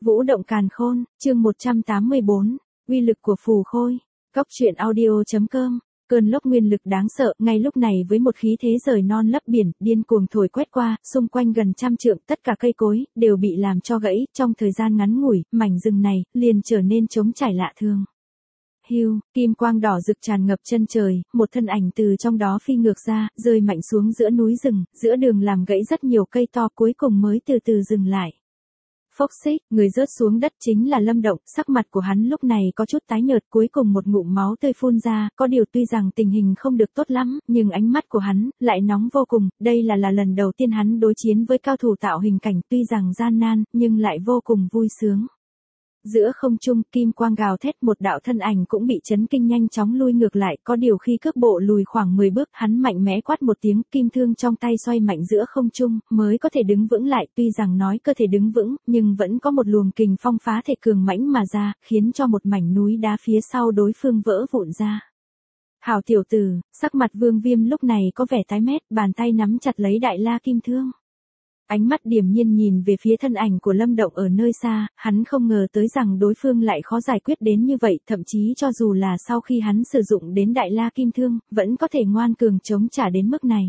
Vũ động càn khôn, chương 184, uy lực của phù khôi. Góc truyện audio.com. Cơn lốc nguyên lực đáng sợ, ngay lúc này với một khí thế rời non lấp biển, điên cuồng thổi quét qua, xung quanh gần trăm trượng, tất cả cây cối đều bị làm cho gãy, trong thời gian ngắn ngủi, mảnh rừng này liền trở nên trống trải lạ thường. Hưu, kim quang đỏ rực tràn ngập chân trời, một thân ảnh từ trong đó phi ngược ra, rơi mạnh xuống giữa núi rừng, giữa đường làm gãy rất nhiều cây to, cuối cùng mới từ từ dừng lại. Phốc xích, người rớt xuống đất chính là Lâm Động, sắc mặt của hắn lúc này có chút tái nhợt, cuối cùng một ngụm máu tươi phun ra, có điều tuy rằng tình hình không được tốt lắm, nhưng ánh mắt của hắn lại nóng vô cùng, đây là lần đầu tiên hắn đối chiến với cao thủ tạo hình cảnh, tuy rằng gian nan, nhưng lại vô cùng vui sướng. Giữa không trung, kim quang gào thét, một đạo thân ảnh cũng bị chấn kinh nhanh chóng lui ngược lại, có điều khi cước bộ lùi khoảng 10 bước, hắn mạnh mẽ quát một tiếng, kim thương trong tay xoay mạnh giữa không trung, mới có thể đứng vững lại, tuy rằng nói cơ thể đứng vững, nhưng vẫn có một luồng kình phong phá thể cường mãnh mà ra, khiến cho một mảnh núi đá phía sau đối phương vỡ vụn ra. Hảo tiểu tử, sắc mặt Vương Viêm lúc này có vẻ tái mét, bàn tay nắm chặt lấy đại la kim thương. Ánh mắt điềm nhiên nhìn về phía thân ảnh của Lâm Động ở nơi xa, hắn không ngờ tới rằng đối phương lại khó giải quyết đến như vậy, thậm chí cho dù là sau khi hắn sử dụng đến đại la kim thương, vẫn có thể ngoan cường chống trả đến mức này.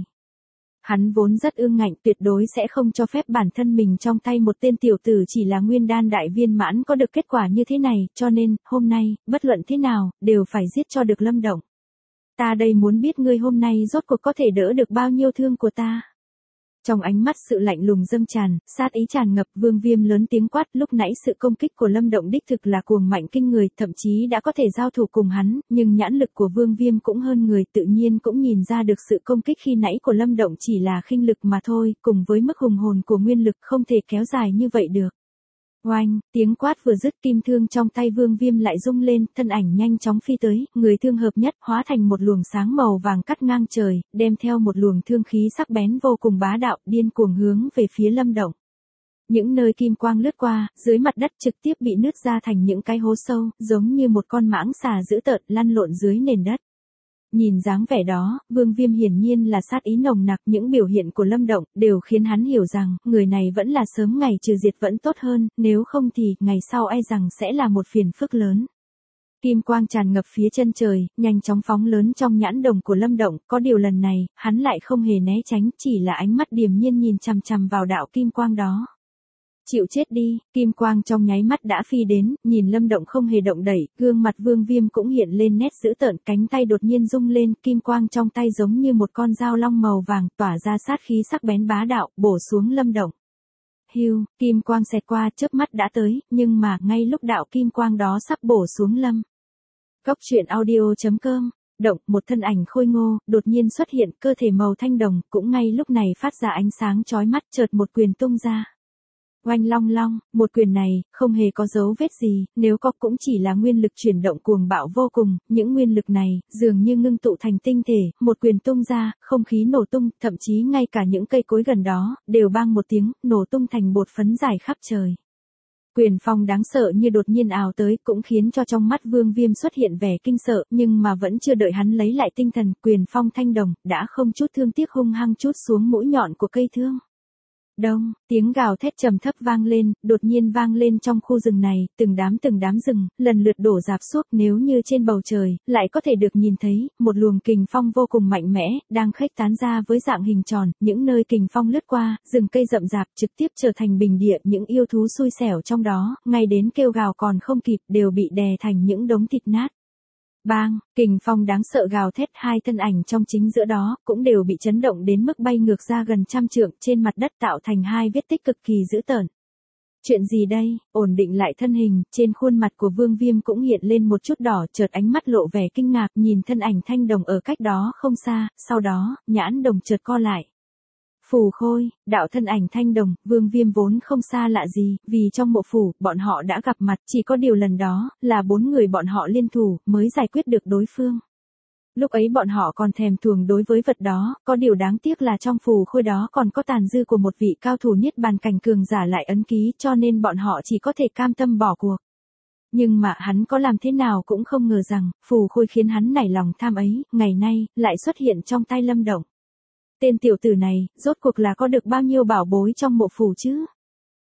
Hắn vốn rất ương ngạnh, tuyệt đối sẽ không cho phép bản thân mình trong tay một tên tiểu tử chỉ là nguyên đan đại viên mãn có được kết quả như thế này, cho nên, hôm nay, bất luận thế nào, đều phải giết cho được Lâm Động. Ta đây muốn biết ngươi hôm nay rốt cuộc có thể đỡ được bao nhiêu thương của ta. Trong ánh mắt sự lạnh lùng dâng tràn, sát ý tràn ngập, Vương Viêm lớn tiếng quát, lúc nãy sự công kích của Lâm Động đích thực là cuồng mạnh kinh người, thậm chí đã có thể giao thủ cùng hắn, nhưng nhãn lực của Vương Viêm cũng hơn người, tự nhiên cũng nhìn ra được sự công kích khi nãy của Lâm Động chỉ là khinh lực mà thôi, cùng với mức hùng hồn của nguyên lực không thể kéo dài như vậy được. Oanh, tiếng quát vừa dứt, kim thương trong tay Vương Viêm lại rung lên, thân ảnh nhanh chóng phi tới, người thương hợp nhất, hóa thành một luồng sáng màu vàng cắt ngang trời, đem theo một luồng thương khí sắc bén vô cùng bá đạo, điên cuồng hướng về phía Lâm Động. Những nơi kim quang lướt qua, dưới mặt đất trực tiếp bị nứt ra thành những cái hố sâu, giống như một con mãng xà dữ tợn lăn lộn dưới nền đất. Nhìn dáng vẻ đó, Vương Viêm hiển nhiên là sát ý nồng nặc, những biểu hiện của Lâm Động đều khiến hắn hiểu rằng, người này vẫn là sớm ngày trừ diệt vẫn tốt hơn, nếu không thì, ngày sau e rằng sẽ là một phiền phức lớn. Kim quang tràn ngập phía chân trời, nhanh chóng phóng lớn trong nhãn đồng của Lâm Động, có điều lần này, hắn lại không hề né tránh, chỉ là ánh mắt điềm nhiên nhìn chằm chằm vào đạo kim quang đó. Chịu chết đi, kim quang trong nháy mắt đã phi đến, nhìn Lâm Động không hề động đẩy, gương mặt Vương Viêm cũng hiện lên nét dữ tợn, cánh tay đột nhiên rung lên, kim quang trong tay giống như một con dao long màu vàng, tỏa ra sát khí sắc bén bá đạo, bổ xuống Lâm Động. Hưu, kim quang xẹt qua, chớp mắt đã tới, nhưng mà ngay lúc đạo kim quang đó sắp bổ xuống Lâm. Góc truyện audio.com. Động, một thân ảnh khôi ngô, đột nhiên xuất hiện, cơ thể màu thanh đồng, cũng ngay lúc này phát ra ánh sáng chói mắt, chợt một quyền tung ra. Oanh long long, một quyền này, không hề có dấu vết gì, nếu có cũng chỉ là nguyên lực chuyển động cuồng bạo vô cùng, những nguyên lực này, dường như ngưng tụ thành tinh thể, một quyền tung ra, không khí nổ tung, thậm chí ngay cả những cây cối gần đó, đều bang một tiếng, nổ tung thành bột phấn rải khắp trời. Quyền phong đáng sợ như đột nhiên ào tới, cũng khiến cho trong mắt Vương Viêm xuất hiện vẻ kinh sợ, nhưng mà vẫn chưa đợi hắn lấy lại tinh thần, quyền phong thanh đồng, đã không chút thương tiếc hung hăng chút xuống mũi nhọn của cây thương. Đông, tiếng gào thét trầm thấp vang lên, đột nhiên vang lên trong khu rừng này, từng đám rừng, lần lượt đổ rạp xuống, nếu như trên bầu trời, lại có thể được nhìn thấy, một luồng kình phong vô cùng mạnh mẽ, đang khuếch tán ra với dạng hình tròn, những nơi kình phong lướt qua, rừng cây rậm rạp, trực tiếp trở thành bình địa, những yêu thú xui xẻo trong đó, ngay đến kêu gào còn không kịp, đều bị đè thành những đống thịt nát. Bang, kình phong đáng sợ gào thét, hai thân ảnh trong chính giữa đó, cũng đều bị chấn động đến mức bay ngược ra gần trăm trượng, trên mặt đất tạo thành hai vết tích cực kỳ dữ tợn. Chuyện gì đây, ổn định lại thân hình, trên khuôn mặt của Vương Viêm cũng hiện lên một chút đỏ, chợt ánh mắt lộ vẻ kinh ngạc, nhìn thân ảnh thanh đồng ở cách đó không xa, sau đó, nhãn đồng chợt co lại. Phù khôi, đạo thân ảnh thanh đồng, Vương Viêm vốn không xa lạ gì, vì trong mộ phủ, bọn họ đã gặp mặt, chỉ có điều lần đó, là 4 người bọn họ liên thủ, mới giải quyết được đối phương. Lúc ấy bọn họ còn thèm thuồng đối với vật đó, có điều đáng tiếc là trong phù khôi đó còn có tàn dư của một vị cao thủ niết bàn cảnh cường giả lại ấn ký, cho nên bọn họ chỉ có thể cam tâm bỏ cuộc. Nhưng mà hắn có làm thế nào cũng không ngờ rằng, phù khôi khiến hắn nảy lòng tham ấy, ngày nay, lại xuất hiện trong tay Lâm Động. Tên tiểu tử này, rốt cuộc là có được bao nhiêu bảo bối trong mộ phủ chứ?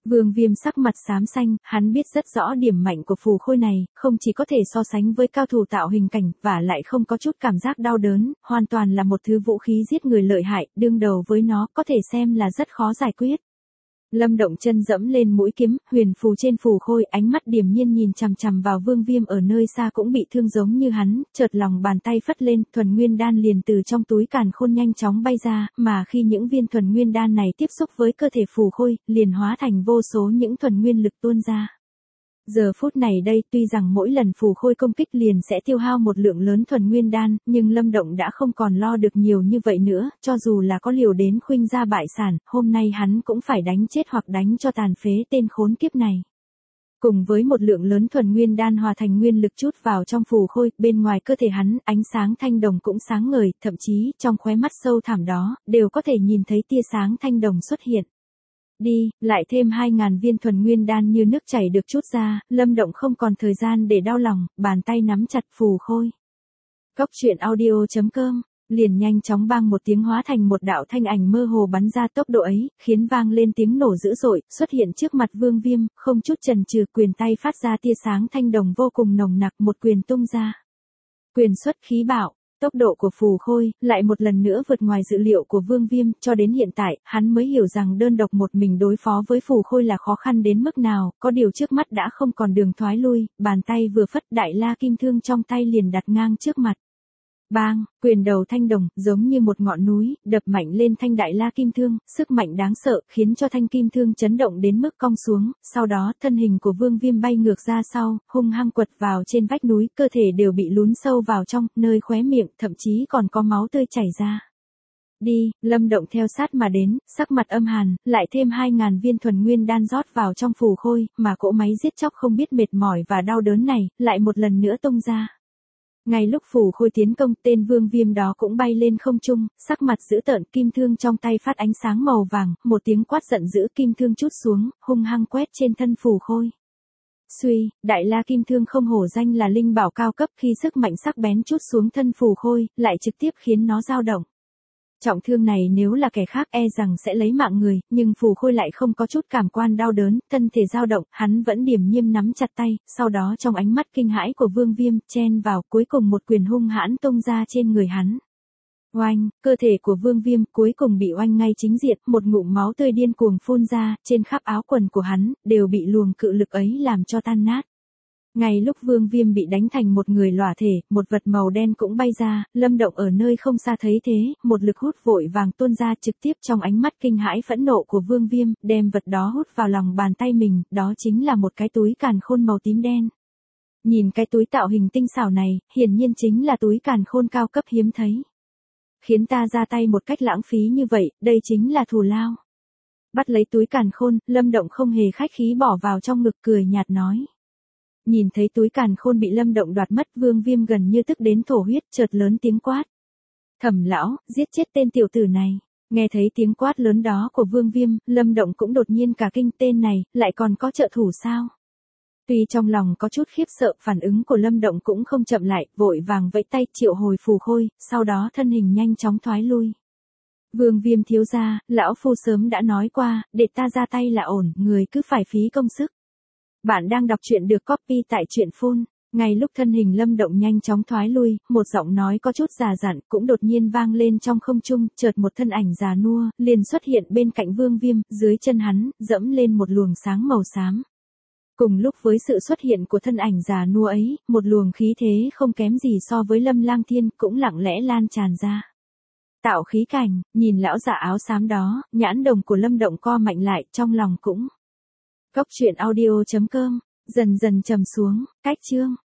Vương Viêm sắc mặt xám xanh, hắn biết rất rõ điểm mạnh của phù khôi này, không chỉ có thể so sánh với cao thủ tạo hình cảnh, và lại không có chút cảm giác đau đớn, hoàn toàn là một thứ vũ khí giết người lợi hại, đương đầu với nó có thể xem là rất khó giải quyết. Lâm Động chân dẫm lên mũi kiếm, huyền phù trên phù khôi, ánh mắt điềm nhiên nhìn chằm chằm vào Vương Viêm ở nơi xa cũng bị thương giống như hắn, chợt lòng bàn tay phất lên, thuần nguyên đan liền từ trong túi càn khôn nhanh chóng bay ra, mà khi những viên thuần nguyên đan này tiếp xúc với cơ thể phù khôi, liền hóa thành vô số những thuần nguyên lực tuôn ra. Giờ phút này đây, tuy rằng mỗi lần phù khôi công kích liền sẽ tiêu hao một lượng lớn thuần nguyên đan, nhưng Lâm Động đã không còn lo được nhiều như vậy nữa, cho dù là có liều đến khuynh gia bại sản, hôm nay hắn cũng phải đánh chết hoặc đánh cho tàn phế tên khốn kiếp này. Cùng với một lượng lớn thuần nguyên đan hòa thành nguyên lực chút vào trong phù khôi, bên ngoài cơ thể hắn, ánh sáng thanh đồng cũng sáng ngời, thậm chí, trong khóe mắt sâu thẳm đó, đều có thể nhìn thấy tia sáng thanh đồng xuất hiện. Đi, lại thêm 2.000 viên thuần nguyên đan như nước chảy được chút ra, Lâm Động không còn thời gian để đau lòng, bàn tay nắm chặt phù khôi. Cốc truyện audio.com, liền nhanh chóng bang một tiếng hóa thành một đạo thanh ảnh mơ hồ bắn ra, tốc độ ấy, khiến vang lên tiếng nổ dữ dội, xuất hiện trước mặt Vương Viêm, không chút chần chừ, quyền tay phát ra tia sáng thanh đồng vô cùng nồng nặc, một quyền tung ra. Quyền xuất khí bạo. Tốc độ của phù khôi, lại một lần nữa vượt ngoài dự liệu của Vương Viêm, cho đến hiện tại, hắn mới hiểu rằng đơn độc một mình đối phó với phù khôi là khó khăn đến mức nào, có điều trước mắt đã không còn đường thoái lui, bàn tay vừa phất, đại la kim thương trong tay liền đặt ngang trước mặt. Bang, quyền đầu thanh đồng, giống như một ngọn núi, đập mạnh lên thanh đại la kim thương, sức mạnh đáng sợ, khiến cho thanh kim thương chấn động đến mức cong xuống, sau đó, thân hình của Vương Viêm bay ngược ra sau, hung hăng quật vào trên vách núi, cơ thể đều bị lún sâu vào trong, nơi khóe miệng, thậm chí còn có máu tươi chảy ra. Đi, Lâm Động theo sát mà đến, sắc mặt âm hàn, lại thêm 2.000 viên thuần nguyên đan rót vào trong phù khôi, mà cỗ máy giết chóc không biết mệt mỏi và đau đớn này, lại một lần nữa tung ra. Ngay lúc phù khôi tiến công, tên Vương Viêm đó cũng bay lên không trung, sắc mặt dữ tợn, kim thương trong tay phát ánh sáng màu vàng, một tiếng quát giận dữ, kim thương trút xuống, hung hăng quét trên thân phù khôi. Suy, đại la kim thương không hổ danh là linh bảo cao cấp, khi sức mạnh sắc bén trút xuống thân phù khôi, lại trực tiếp khiến nó dao động. Trọng thương này nếu là kẻ khác e rằng sẽ lấy mạng người, nhưng phù khôi lại không có chút cảm quan đau đớn, thân thể dao động, hắn vẫn điềm nhiên nắm chặt tay, sau đó trong ánh mắt kinh hãi của Vương Viêm, chen vào, cuối cùng một quyền hung hãn tung ra trên người hắn. Oanh, cơ thể của Vương Viêm cuối cùng bị oanh ngay chính diện, một ngụm máu tươi điên cuồng phun ra, trên khắp áo quần của hắn, đều bị luồng cự lực ấy làm cho tan nát. Ngay lúc Vương Viêm bị đánh thành một người lỏa thể, một vật màu đen cũng bay ra, Lâm Động ở nơi không xa thấy thế, một lực hút vội vàng tuôn ra trực tiếp trong ánh mắt kinh hãi phẫn nộ của Vương Viêm, đem vật đó hút vào lòng bàn tay mình, đó chính là một cái túi càn khôn màu tím đen. Nhìn cái túi tạo hình tinh xảo này, hiển nhiên chính là túi càn khôn cao cấp hiếm thấy. Khiến ta ra tay một cách lãng phí như vậy, đây chính là thù lao. Bắt lấy túi càn khôn, Lâm Động không hề khách khí bỏ vào trong ngực, cười nhạt nói. Nhìn thấy túi càn khôn bị Lâm Động đoạt mất, Vương Viêm gần như tức đến thổ huyết, chợt lớn tiếng quát. Thẩm lão, giết chết tên tiểu tử này. Nghe thấy tiếng quát lớn đó của Vương Viêm, Lâm Động cũng đột nhiên cả kinh, tên này, lại còn có trợ thủ sao? Tuy trong lòng có chút khiếp sợ, phản ứng của Lâm Động cũng không chậm lại, vội vàng vẫy tay triệu hồi phù khôi, sau đó thân hình nhanh chóng thoái lui. Vương Viêm thiếu gia, lão phu sớm đã nói qua, để ta ra tay là ổn, người cứ phải phí công sức. Bạn đang đọc truyện được copy tại truyện phun. Ngay lúc thân hình Lâm Động nhanh chóng thoái lui, một giọng nói có chút già dặn cũng đột nhiên vang lên trong không trung, chợt một thân ảnh già nua, liền xuất hiện bên cạnh Vương Viêm, dưới chân hắn, dẫm lên một luồng sáng màu xám. Cùng lúc với sự xuất hiện của thân ảnh già nua ấy, một luồng khí thế không kém gì so với Lâm Lang Thiên cũng lặng lẽ lan tràn ra. Tạo khí cảnh, nhìn lão già áo xám đó, nhãn đồng của Lâm Động co mạnh lại, trong lòng cũng. Cốc truyện audio.com, dần dần trầm xuống, cách chương.